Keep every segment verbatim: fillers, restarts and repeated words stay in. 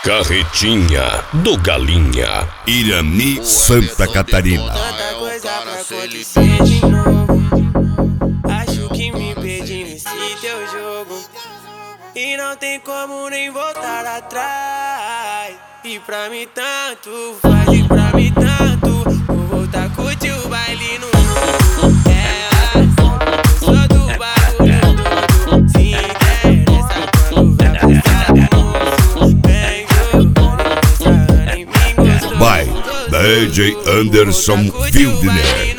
Carretinha do Galinha, Irani, Santa Catarina. Tanta coisa pra acontecer de novo. Acho que me perdi nesse teu jogo e não tem como nem voltar atrás. E pra mim tanto faz, e pra mim tanto vou voltar a curtir o baile no mundo. Ela sabe que eu sou do bagulho todo. Se interessa quando vai pensar no moço. Vem jogando em mim gostoso. By D J Anderson Fieldner.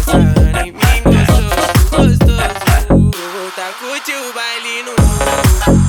Curte o baile no